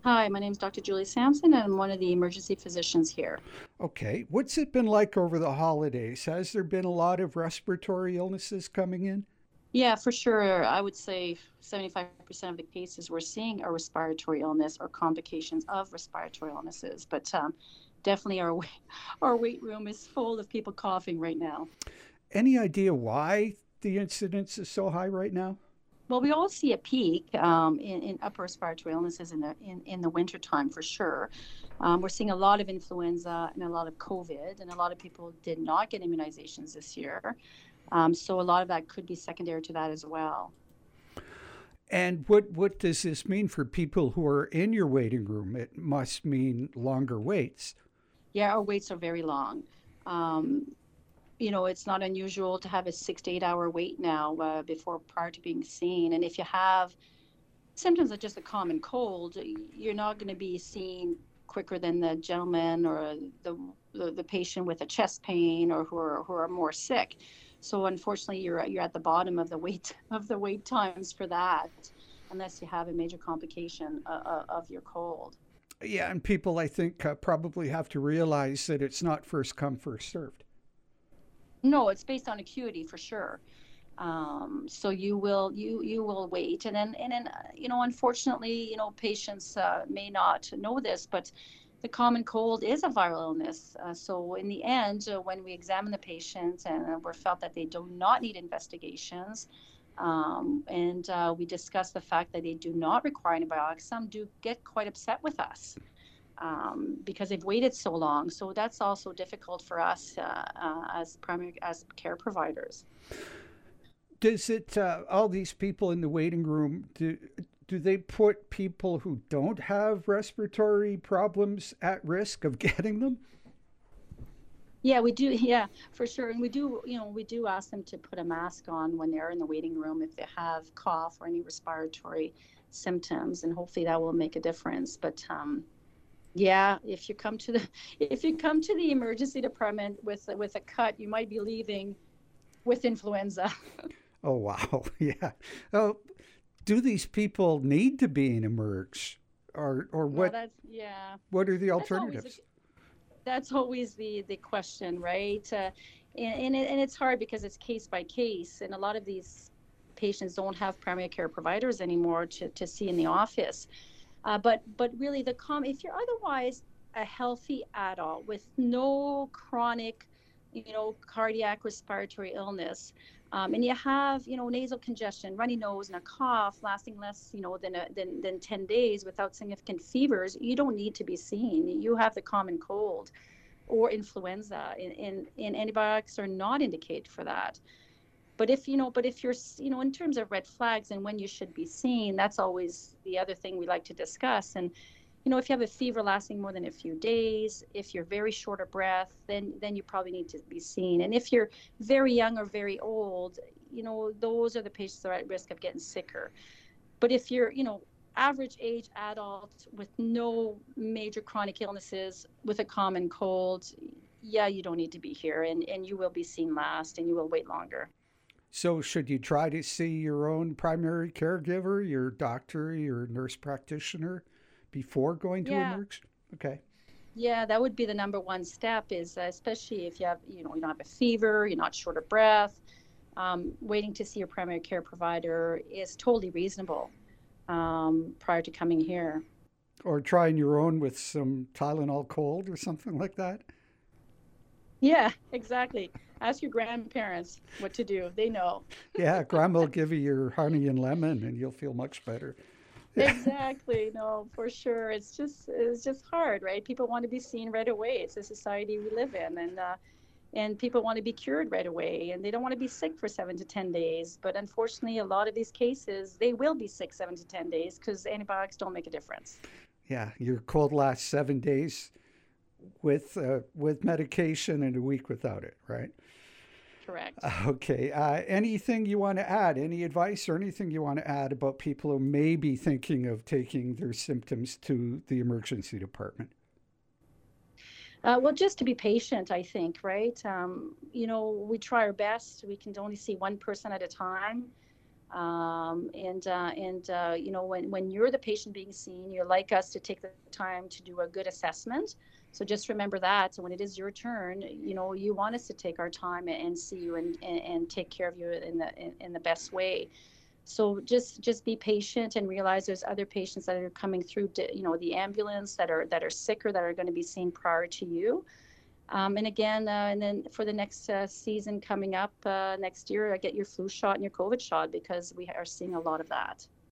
Hi, my name is Dr. Julie Sampson, and I'm one of the emergency physicians here. Okay. What's it been like over the holidays? Has there been a lot of respiratory illnesses coming in? Yeah, for sure. I would say 75% of the cases we're seeing are respiratory illness or complications of respiratory illnesses. But definitely our wait room is full of people coughing right now. Any idea why the incidence is so high right now? Well, we all see a peak in upper respiratory illnesses in the winter time for sure. We're seeing a lot of influenza and a lot of COVID, and a lot of people did not get immunizations this year. So a lot of that could be secondary to that as well. And what does this mean for people who are in your waiting room? It must mean longer waits. Yeah, our waits are very long. Um, it's not unusual to have a 6 to 8 hour wait now before prior to being seen. And if you have symptoms of just a common cold, you're not going to be seen quicker than the gentleman or the patient with a chest pain or who are more sick. So unfortunately, you're at the bottom of the wait times for that, unless you have a major complication of your cold. Yeah, and people, I think, probably have to realize that it's not first come, first served. No, it's based on acuity for sure. So you will wait, and then unfortunately, patients may not know this, but the common cold is a viral illness. So in the end, when we examine the patients and we're felt that they do not need investigations, and we discuss the fact that they do not require antibiotics, some do get quite upset with us because they've waited so long. So that's also difficult for us as care providers. Does it, all these people in the waiting room, do they put people who don't have respiratory problems at risk of getting them? Yeah, we do. Yeah, for sure. And we do ask them to put a mask on when they're in the waiting room if they have cough or any respiratory symptoms, and hopefully that will make a difference. But yeah, if you come to the emergency department with a cut, you might be leaving with influenza. Oh, wow. Yeah. Oh, do these people need to be in emerge? Or Well, that's yeah. what are the That's always the alternatives? that's always the question, right? And it's hard because it's case by case, and a lot of these patients don't have primary care providers anymore to see in the office. But really, if you're otherwise a healthy adult with no chronic, cardiac respiratory illness, and you have, nasal congestion, runny nose, and a cough lasting less, than 10 days without significant fevers, you don't need to be seen. You have the common cold or influenza, and antibiotics are not indicated for that. But if you're, in terms of red flags and when you should be seen, that's always the other thing we like to discuss. And if you have a fever lasting more than a few days, if you're very short of breath, then you probably need to be seen. And if you're very young or very old, those are the patients that are at risk of getting sicker. But if you're, average age adult with no major chronic illnesses, with a common cold, yeah, you don't need to be here, and you will be seen last, and you will wait longer. So, should you try to see your own primary caregiver, your doctor, your nurse practitioner before going to Yeah. emerge? Okay. Yeah, that would be the number one step is especially if you don't have a fever, you're not short of breath, waiting to see your primary care provider is totally reasonable prior to coming here. Or trying your own with some Tylenol cold or something like that? Yeah, exactly. Ask your grandparents what to do. They know. Yeah, grandma will give you your honey and lemon and you'll feel much better. Exactly. No, for sure. It's just hard, right? People want to be seen right away. It's the society we live in, and people want to be cured right away, and they don't want to be sick for 7 to 10 days. But unfortunately, a lot of these cases, they will be sick 7 to 10 days because antibiotics don't make a difference. Yeah, your cold lasts 7 days with medication and a week without it, right? Correct. Okay. Anything you want to add? Any advice or anything you want to add about people who may be thinking of taking their symptoms to the emergency department? Well, just to be patient, I think, right? We try our best. We can only see one person at a time. When you're the patient being seen, you like us to take the time to do a good assessment. So just remember that. So when it is your turn, you want us to take our time and see you and take care of you in the best way. So just be patient and realize there's other patients that are coming through the ambulance that are sicker, that are going to be seen prior to you. And then for the next season coming up next year, get your flu shot and your COVID shot, because we are seeing a lot of that.